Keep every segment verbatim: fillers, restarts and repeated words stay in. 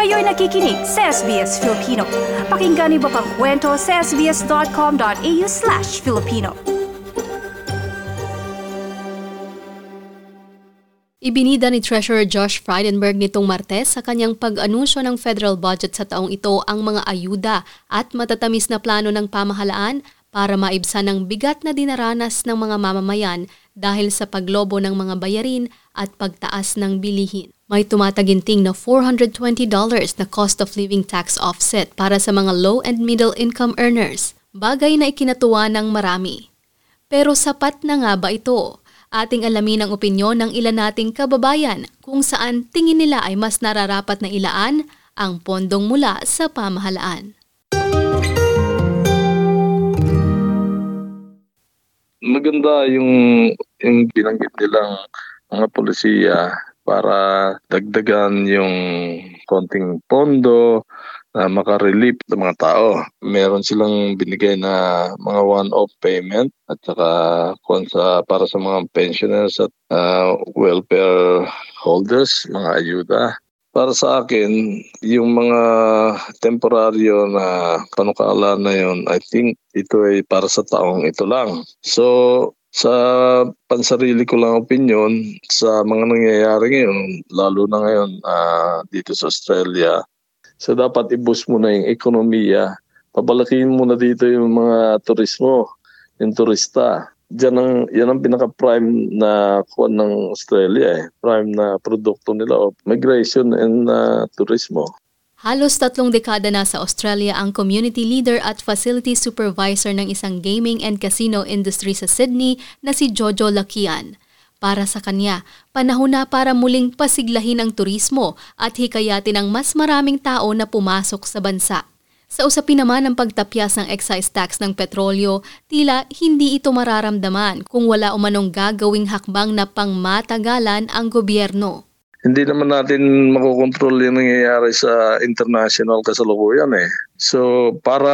Kayo'y nakikinig sa S B S Filipino. Pakinggan niyo pa ang kwento sa sbs.com.au slash Filipino. Ibinida ni Treasurer Josh Frydenberg nitong Martes sa kanyang pag-anunsyo ng federal budget sa taong ito ang mga ayuda at matatamis na plano ng pamahalaan para maibsan ang bigat na dinaranas ng mga mamamayan dahil sa paglobo ng mga bayarin at pagtaas ng bilihin. May tumataginting na four hundred twenty dollars na cost of living tax offset para sa mga low and middle income earners, bagay na ikinatuwa ng marami. Pero sapat na nga ba ito? Ating alamin ang opinyon ng ilan nating kababayan kung saan tingin nila ay mas nararapat na ilaan ang pondong mula sa pamahalaan. Maganda yung, yung binanggit nilang mga polisiya para dagdagan yung konting pondo na makarelieve sa mga tao. Meron silang binigay na mga one-off payment at saka sa, para sa mga pensioners at uh, welfare holders, mga ayuda. Para sa akin, yung mga temporaryo na panukala na yun, I think ito ay para sa taong ito lang. So, sa pansarili ko lang opinion, sa mga nangyayari ngayon, lalo na ngayon uh, dito sa Australia, so dapat i-boost mo na yung ekonomiya. Pabalakin mo na dito yung mga turismo, yung turista. Diyan ang, yan ang pinaka-prime na kuwan ng Australia, eh. Prime na produkto nila, o migration and uh, turismo. Halos tatlong dekada na sa Australia ang community leader at facility supervisor ng isang gaming and casino industry sa Sydney na si Jojo Lakian. Para sa kanya, panahon na para muling pasiglahin ang turismo at hikayatin ang mas maraming tao na pumasok sa bansa. Sa usapin naman ng pagtapyas ng excise tax ng petrolyo, tila hindi ito mararamdaman kung wala umanong gagawing hakbang na pangmatagalan ang gobyerno. Hindi naman natin makokontrol yung nangyayari sa international kasalukuyan eh. So para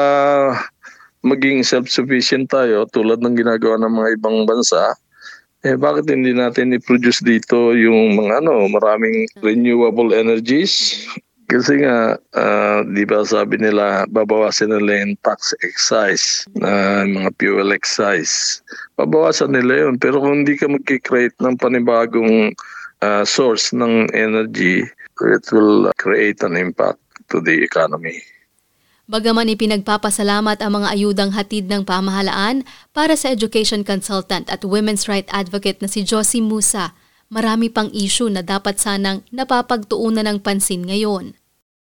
maging self-sufficient tayo tulad ng ginagawa ng mga ibang bansa, eh bakit hindi natin i-produce dito yung mga ano, maraming renewable energies? Kasi nga, uh, di ba sabi nila, babawasan nila yung tax excise, na uh, mga fuel excise. Babawasan nila yun. Pero kung hindi ka mag-create ng panibagong uh, source ng energy, it will create an impact to the economy. Bagaman ipinagpapasalamat ang mga ayudang hatid ng pamahalaan para sa education consultant at women's right advocate na si Josie Musa, marami pang issue na dapat sanang napapagtuunan ng pansin ngayon.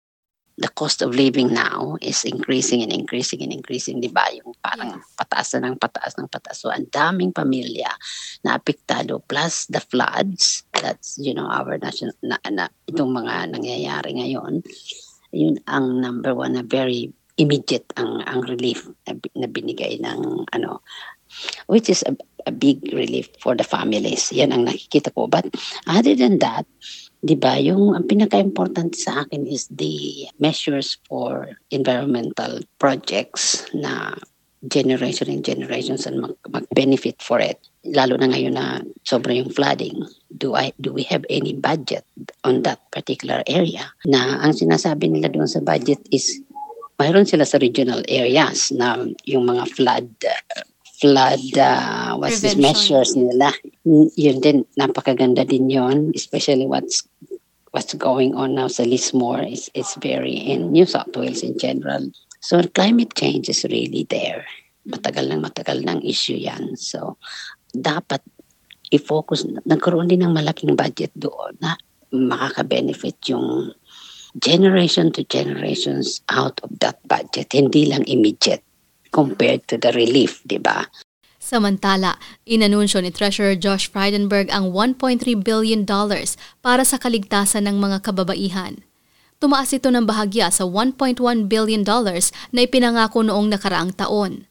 The cost of living now is increasing and increasing and increasing, di ba? Yung parang pataas na ng pataas ng pataas. So, ang daming pamilya na apektado plus the floods. That's, you know, our national, na, na, itong mga nangyayari ngayon. Yun ang number one na very immediate ang, ang relief na, na binigay ng, ano, which is a, a big relief for the families. Yan ang nakikita ko. But other than that, di ba, yung ang pinaka-important sa akin is the measures for environmental projects na generation and generations and mag- mag-benefit for it. Lalo na ngayon na sobra yung flooding. Do I do we have any budget on that particular area? Na ang sinasabi nila doon sa budget is mayroon sila sa regional areas na yung mga flood uh, flood uh, what's these measures nila. Yun din, napakaganda din yun, especially what's what's going on now sa Lismore is it's very in New South Wales in general. So climate change is really there. Matagal nang matagal ng issue yan. So dapat i-focus, nagkaroon din ng malaking budget doon na makaka-benefit yung generation to generations out of that budget. Hindi lang immediate compared to the relief, di ba? Samantala, inanunsyo ni Treasurer Josh Frydenberg ang one point three billion dollars para sa kaligtasan ng mga kababaihan. Tumaas ito ng bahagya sa one point one billion dollars na ipinangako noong nakaraang taon.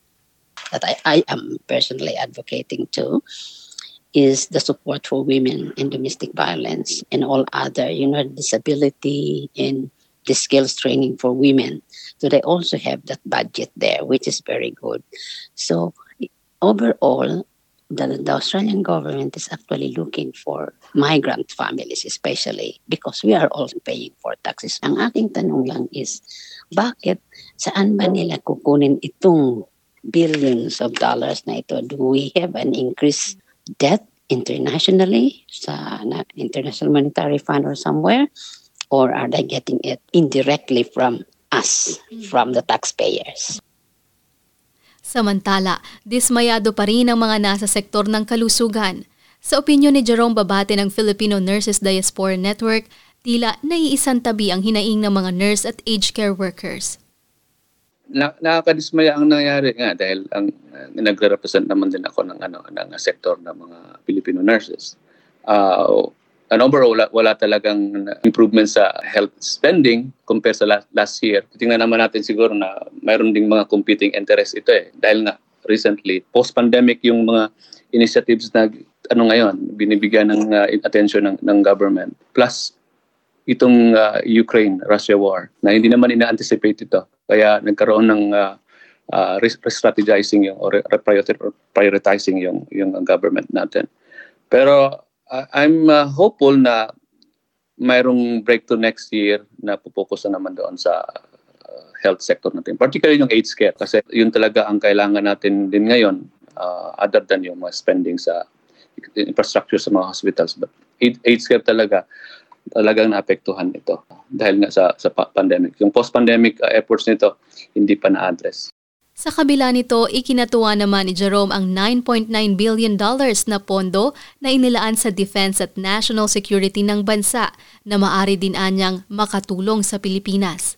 That I, I am personally advocating to is the support for women in domestic violence and all other, you know, disability and the skills training for women. So they also have that budget there, which is very good. So overall, the, the Australian government is actually looking for migrant families, especially because we are also paying for taxes. Ang aking tanong lang is, bakit saan ba nila kukunin itong billions of dollars na ito? Do we have an increased debt internationally sa na, International Monetary Fund or somewhere? Or are they getting it indirectly from us, from the taxpayers? Samantala, dismayado pa rin ang mga nasa sektor ng kalusugan. Sa opinyon ni Jerome Babate ng Filipino Nurses Diaspora Network, tila naiisang tabi ang hinaing ng mga nurse at aged care workers. Na, nakakadismaya ang nangyari nga dahil ang uh, nagre-represent naman din ako ng ano ng sektor ng mga Filipino nurses. Uh, and overall, wala, wala talagang improvement sa health spending compared sa last, last year. Tingnan naman natin siguro na mayroon ding mga competing interest ito eh. Dahil nga recently, post-pandemic yung mga initiatives na ano ngayon, binibigyan ng uh, attention ng, ng government. Plus, itong uh, Ukraine-Russia war na hindi naman ina-anticipate ito. Kaya nagkaroon ng uh, uh, re-strategizing yung, or prioritizing yung, yung government natin. Pero uh, I'm uh, hopeful na mayroong breakthrough next year na pupokus na naman doon sa uh, health sector natin. Particularly yung aged care kasi yun talaga ang kailangan natin din ngayon uh, other than yung mga spending sa infrastructure sa mga hospitals. But aged care talaga talagang naapektuhan ito dahil nga sa, sa pandemic. Yung post-pandemic uh, efforts nito hindi pa na-address. Sa kabila nito, ikinatuwa naman ni Jerome ang nine point nine billion dollars na pondo na inilaan sa defense at national security ng bansa na maaari din anyang makatulong sa Pilipinas.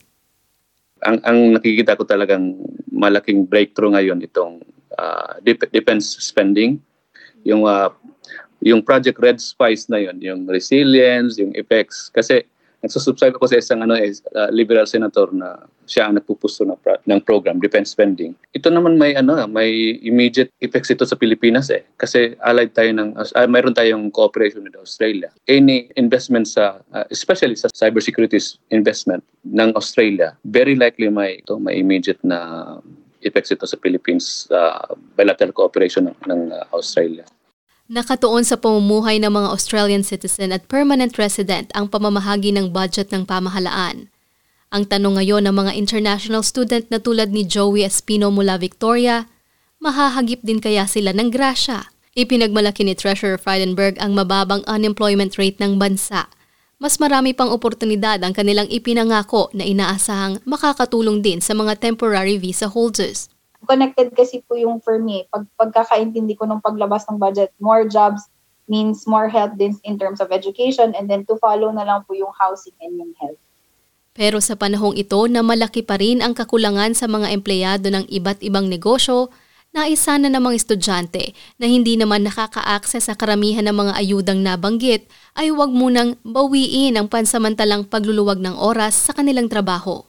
Ang, ang nakikita ko talagang malaking breakthrough ngayon itong uh, defense spending. Yung uh, yung Project Red Spice na yun, yung resilience, yung effects. Kasi nagsusubscribe ako sa isang ano, uh, liberal senator na siya ang nagpupusto ng, ng program, defense spending. Ito naman may ano, may immediate effects ito sa Pilipinas eh. Kasi allied tayo ng, uh, mayroon tayong cooperation with Australia. Any investment sa, uh, especially sa cybersecurity investment ng Australia, very likely may, ito, may immediate na effects ito sa Philippines uh, bilateral cooperation ng, ng uh, Australia. Nakatuon sa pamumuhay ng mga Australian citizen at permanent resident ang pamamahagi ng budget ng pamahalaan. Ang tanong ngayon ng mga international student na tulad ni Joey Espino mula Victoria, mahahagip din kaya sila ng grasya? Ipinagmalaki ni Treasurer Frydenberg ang mababang unemployment rate ng bansa. Mas marami pang oportunidad ang kanilang ipinangako na inaasahang makakatulong din sa mga temporary visa holders. Connected kasi po yung for me, pag, pagkakaintindi ko nung paglabas ng budget, more jobs means more help din in terms of education and then to follow na lang po yung housing and yung health. Pero sa panahong ito na malaki pa rin ang kakulangan sa mga empleyado ng iba't ibang negosyo, naisa na ng mga estudyante na hindi naman nakaka-access sa karamihan ng mga ayudang nabanggit ay huwag munang bawiin ang pansamantalang pagluluwag ng oras sa kanilang trabaho.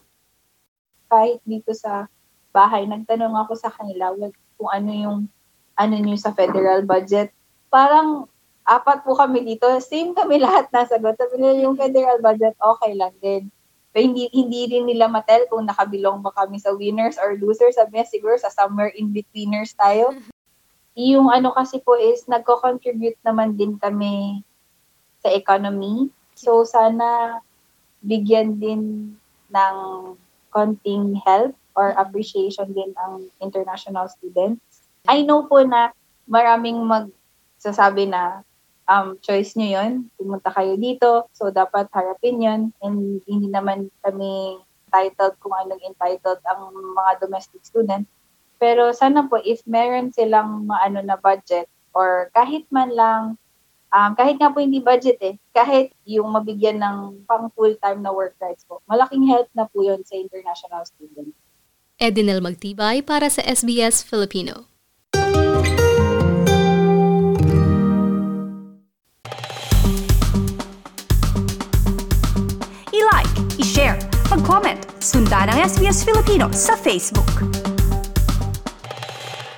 Kahit dito sa bahay, nagtanong ako sa kanila kung ano yung ano niyo sa federal budget. Parang apat po kami dito, same kami lahat nasagot. Sabi nila yung federal budget, okay lang din. Pero hindi, hindi rin nila matel kung nakabilong ba kami sa winners or losers. Sabi niya siguro sa somewhere in betweeners tayo. Yung ano kasi po is nagko-contribute naman din kami sa economy. So sana bigyan din ng konting help or appreciation din ang international students. I know po na maraming magsasabi na um, choice nyo yun, pumunta kayo dito, so dapat harapin yun, and hindi naman kami entitled kung anong entitled ang mga domestic students. Pero sana po, if meron silang maano na budget, or kahit man lang, um, kahit nga po hindi budget eh, kahit yung mabigyan ng pang full-time na work rights po, malaking help na po yun sa international students. Edinel Magtibay para sa S B S Filipino. I-like, i-share, mag-comment, sundan ang S B S Filipino sa Facebook.